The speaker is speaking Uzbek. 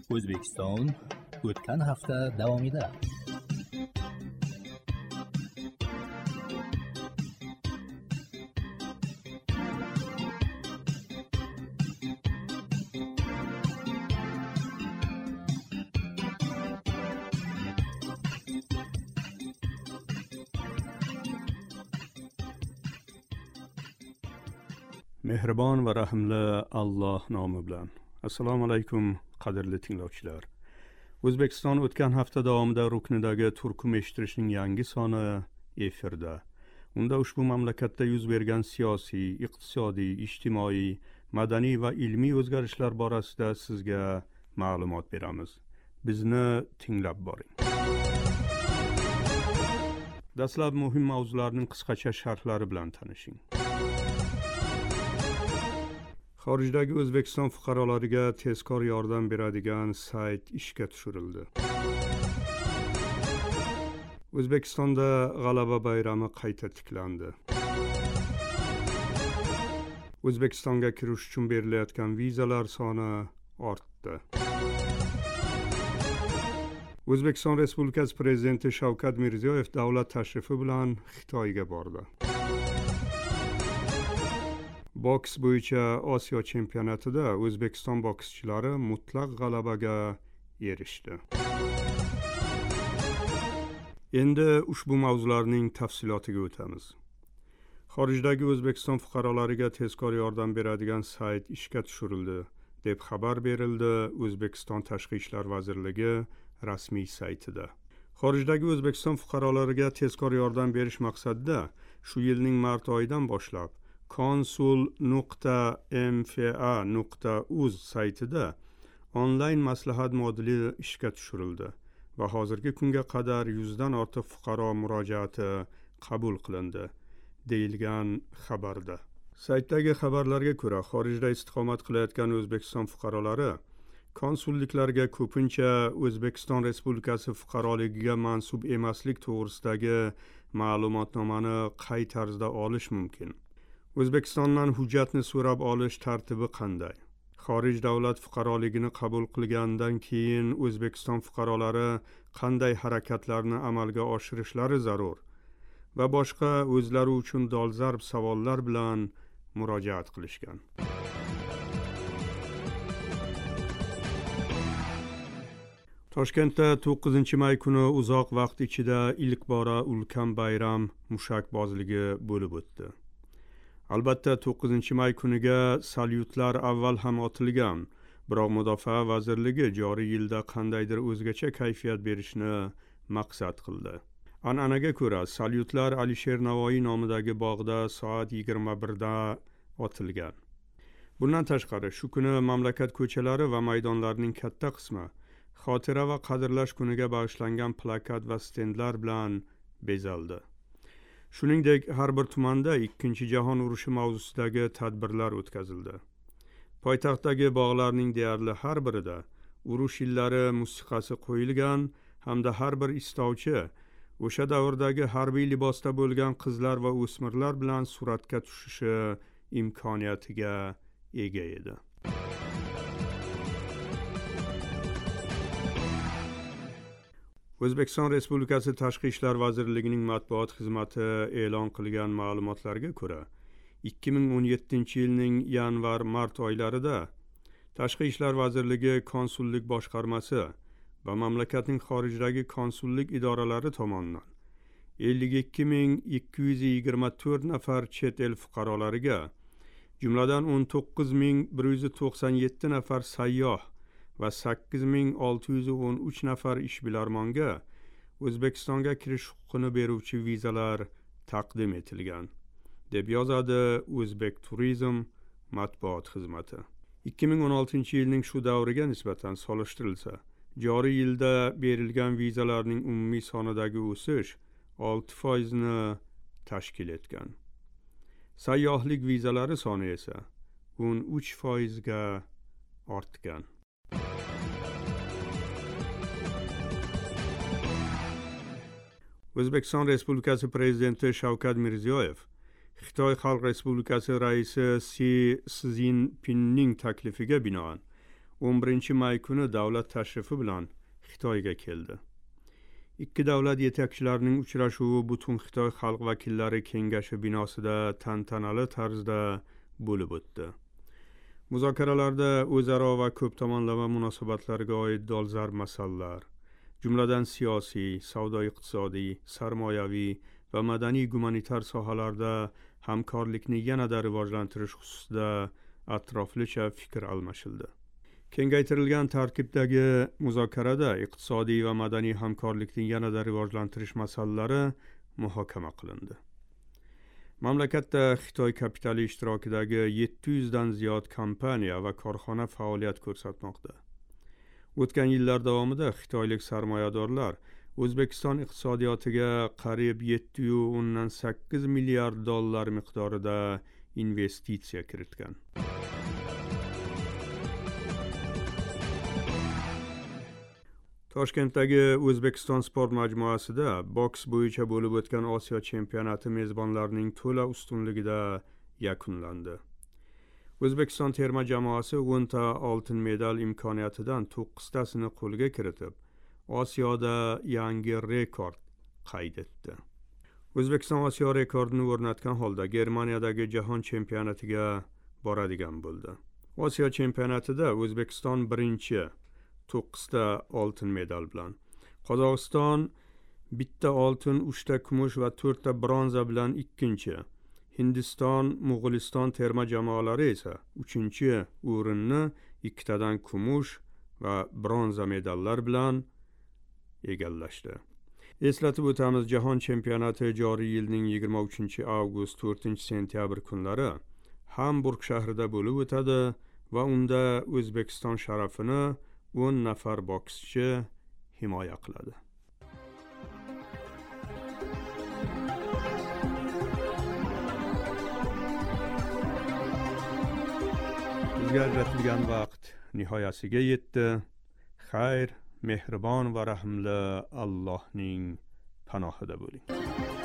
O'zbekiston o'tgan hafta davomida. Mehribon va rahimli Alloh nomi bilan. Assalomu alaykum qadrli tinglovchilar. O'zbekiston o'tgan hafta davomida ruknidagi turkum eshittirishning yangi soni efirda. Unda ushbu mamlakatda yuz bergan siyosiy, iqtisodiy, ijtimoiy, madaniy va ilmiy o'zgarishlar borasida sizga ma'lumot beramiz. Bizni tinglab boring. Dastlab muhim mavzularning qisqacha sharhlari bilan tanishing. Xorijdagi O'zbekiston fuqarolariga tezkor yordam beradigan sayt ishga tushirildi. O'zbekistonda G'alaba bayrami qayta tiklandi. O'zbekistonga kirish uchun berilayotgan vizalar soni ortdi. O'zbekiston Respublikasi Prezidenti Shavkat Mirziyoyev davlat tashrifi bilan Xitoyga bordi. Boks bo'yicha Osiyo chempionatida O'zbekiston bokschilari mutlaq g'alabaga erishdi. Endi ushbu mavzularning tafsilotiga o'tamiz. Xorijdagi O'zbekiston fuqarolariga tezkor yordam beradigan sayt ishga tushirildi, deb xabar berildi O'zbekiston Tashqi ishlar vazirligi rasmiy saytida. Xorijdagi O'zbekiston fuqarolariga tezkor yordam berish maqsadida shu yilning mart oyidan boshlab konsul.mfa.uz saytida onlayn maslahat moduli ishga tushirildi va hozirgi kunga qadar 100 dan ortiq fuqaro murojaati qabul qilindi, deyilgan xabarda. Saytdagi xabarlarga ko'ra, xorijda istiqomat qilayotgan O'zbekiston fuqarolari konsulliklarga ko'pincha O'zbekiston Respublikasi fuqaroligiga mansub emaslik to'g'risidagi ma'lumotnomani qay tarzda olish mumkin? O'zbekistondan hujjatni so'rab olish tartibi qanday? Xorij davlat fuqaroligini qabul qilgandan keyin O'zbekiston fuqarolari qanday harakatlarni amalga oshirishlari zarur? Va boshqa o'zlari uchun dolzarb savollar bilan murojaat qilishgan. Toshkentda 9-may kuni uzoq vaqt ichida ilk bora ulkan bayram mushakbozligi bo'lib o'tdi. Albatta 9-may kuniga salyutlar avval ham otilgan, biroq Mudofaa vazirligi joriy yilda qandaydir o'zgacha kayfiyat berishni maqsad qildi. An'anaga ko'ra, salyutlar Alisher Navoiy nomidagi bog'da soat 21 da otilgan. Bundan tashqari, shu kuni mamlakat ko'chalari va maydonlarining katta qismi xotira va qadrlash kuniga bag'ishlangan plakat va stendlar bilan bezaldi. Shuningdek, har bir tumanda 2-jahon urushi mavzusidagi tadbirlar o'tkazildi. Poytaxtdagi bog'larning deyarli har birida urush yillari musiqasi qo'yilgan hamda har bir istovchi o'sha davrdagi harbiy libosda bo'lgan qizlar va o'smirlar bilan suratga tushishi imkoniyatiga ega edi. O'zbekiston Respublikasi Tashqi ishlar vazirligining matbuot xizmati e'lon qilgan ma'lumotlarga ko'ra, 2017-yilning yanvar-mart oylarida Tashqi ishlar vazirligi konsullik boshqarmasi va mamlakatning xorijdagi konsullik idoralari tomonidan 52.224 nafar chet el fuqarolariga, jumladan 19.197 nafar sayyoh va 8.613 nafar ishbilarmonga O'zbekistonga kirish huquqini beruvchi vizalar taqdim etilgan, deb yozadi O'zbek Turizm matbuot xizmati. 2016-yilning shu davriga nisbatan solishtirilsa, joriy yilda berilgan vizalarning umumiy sonidagi o'sish 6% ni tashkil etgan. Sayyohlik vizalari soni esa 13% ga ortgan. O'zbekiston Respublikasi Prezidenti Shavkat Mirziyoyev Xitoy Xalq Respublikasi raisi Si Szinpinning taklifiga binoan 11 may kuni davlat tashrifi bilan Xitoyga keldi. Ikki davlat yetakchilarining uchrashuvi butun Xitoy xalq vakillari kengashi binosida tantanali tarzda bo'lib o'tdi. Muzokaralarda o'zaro va ko'p tomonlama munosabatlarga oid dolzarb masalalar, jumladan siyosiy, savdo-iqtisodiy, sarmoyaviy va madaniy-gumanitar sohalarda hamkorlikni yanada rivojlantirish xususida atroflicha fikr almashildi. Kengaytirilgan tarkibdagi muzokarada iqtisodiy va madaniy hamkorlikni yanada rivojlantirish masalalari muhokama qilindi. Mamlakatda Xitoy kapitali ishtirokidagi 700 dan ziyod kompaniya va korxona faoliyat ko'rsatmoqda. O'tgan yillar davomida xitoylik sarmoyadorlar O'zbekiston iqtisodiyotiga qariyb 7,8 milliard dollar miqdorida investitsiya kiritgan. Toshkentdagi O'zbekiston sport majmuasida boks bo'yicha bo'lib o'tgan Osiyo chempionati mezbonlarining to'la ustunligida yakunlandi. O'zbekiston terma jamoasi 10 ta oltin medal imkoniyatidan 9 tasini qo'lga kiritib, Osiyoda yangi rekord qayd etdi. O'zbekiston Osiyo rekordini o'rnatgan holda Germaniyadagi jahon chempionatiga boradigan bo'ldi. Osiyo chempionatida O'zbekiston birinchi 9 ta oltin medal bilan, Qozog'iston 1 ta oltin, 3 ta kumush va 4 ta bronza bilan ikkinchi, Hindiston, Mo'g'uliston terma jamoalari esa 3-chi o'rinni 2 tadan kumush va bronza medallar bilan egallashdi. Eslatib o'tamiz, jahon chempionati joriy yilning 23 avgust 4 sentyabr kunlari Hamburg shahrida bo'lib o'tadi va unda O'zbekiston sharafini 10 nafar bokschi himoya qiladi. Bizga ajratilgan vaqt nihoyasiga yetdi. Xayr, mehribon va rahimli Allohning panohida bo'ling.